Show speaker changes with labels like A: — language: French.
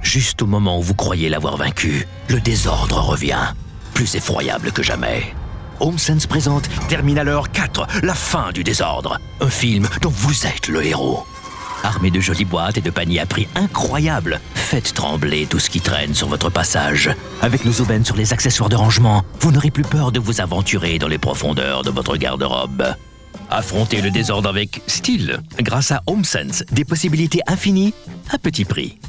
A: Juste au moment où vous croyez l'avoir vaincu, le désordre revient, plus effroyable que jamais. HomeSense présente Terminator 4, la fin du désordre. Un film dont vous êtes le héros. Armé de jolies boîtes et de paniers à prix incroyables, faites trembler tout ce qui traîne sur votre passage. Avec nos aubaines sur les accessoires de rangement, vous n'aurez plus peur de vous aventurer dans les profondeurs de votre garde-robe. Affrontez le désordre avec style, grâce à HomeSense, des possibilités infinies à petit prix.